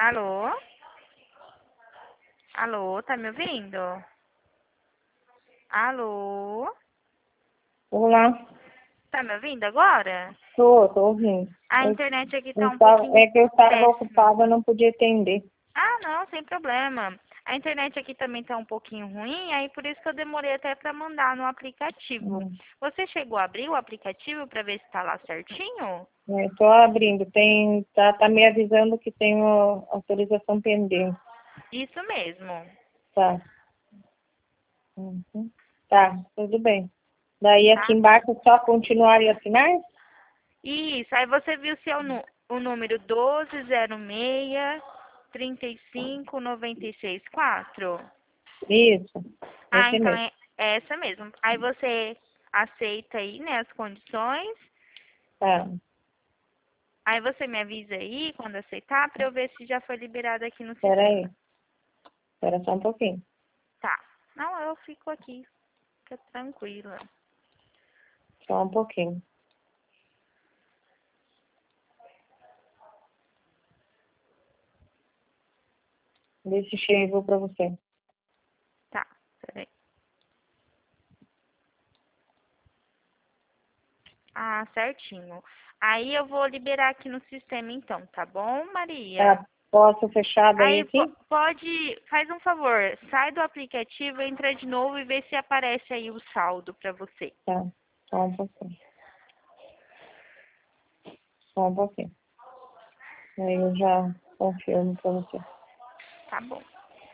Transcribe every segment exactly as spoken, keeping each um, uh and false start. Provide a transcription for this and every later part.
Alô? Alô, tá me ouvindo? Alô? Olá, Tá me ouvindo agora? tô, tô ouvindo. A Eu, internet aqui tá eu um tava, pouquinho é que eu estava péssima. ocupada, não podia atender. Ah, não, sem problema. A internet aqui também tá um pouquinho ruim, aí por isso que eu demorei até pra mandar no aplicativo. Hum, Você chegou a abrir o aplicativo pra ver se tá lá certinho? é, tô abrindo, tem, tá, tá me avisando que tem uma autorização pendente. Isso mesmo. Tá. Uhum. Tá, tudo bem. Daí aqui Tá? embaixo é só continuar e assinar? Isso, aí você viu seu nu- o número doze zero seis, trinta e cinco, noventa e seis, quatro. Isso, Ah, esse então mesmo. é essa mesmo. Aí você aceita aí, né, as condições. Tá, Aí você me avisa aí quando aceitar pra eu ver se já foi liberado aqui no espera sistema. aí, espera só um pouquinho. Tá. Não, eu fico aqui, fica tranquila. Só um pouquinho. Vê se chegou pra você. Tá, peraí. Ah, certinho. Aí eu vou liberar aqui no sistema então, tá bom, Maria? Tá, posso fechar daí Aí po- aqui? pode, faz um favor, sai do aplicativo, entra de novo e vê se aparece aí o saldo pra você. Tá, só um pouquinho. Só um pouquinho. Aí eu já confirmo pra você. Tá bom.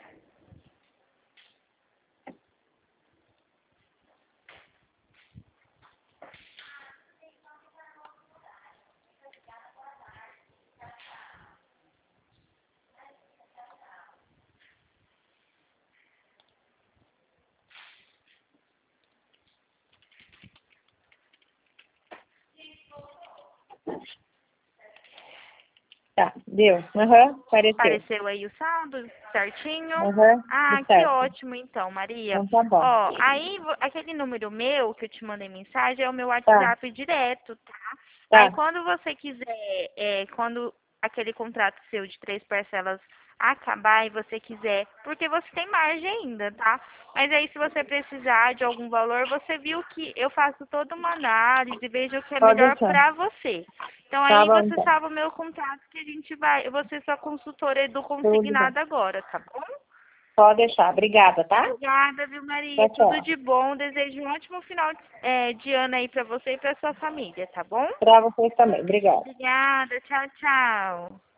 Tá, deu. Aham, apareceu. Apareceu aí o saldo certinho? Aham, Ah, tudo que certo. ótimo então, Maria. Então tá bom. Ó, aí vo- aquele número meu que eu te mandei mensagem é o meu Tá, WhatsApp direto, tá? Aí tá. quando você quiser, é, quando aquele contrato seu de três parcelas acabar e você quiser, porque você tem margem ainda, tá? Mas aí se você precisar de algum valor, você viu que eu faço toda uma análise e vejo o que é Pode melhor deixar. pra você. Então Tá aí bom, você então. salva o meu contato que a gente vai, eu vou ser sua consultora do Tudo bem. consignado agora, tá bom? Pode deixar. Obrigada, tá? Obrigada, viu, Maria? Tchau, Tudo tchau. de bom. Desejo um ótimo final de, é, de ano aí pra você e pra sua família, tá bom? Pra vocês também. Obrigada. Obrigada. Tchau, tchau.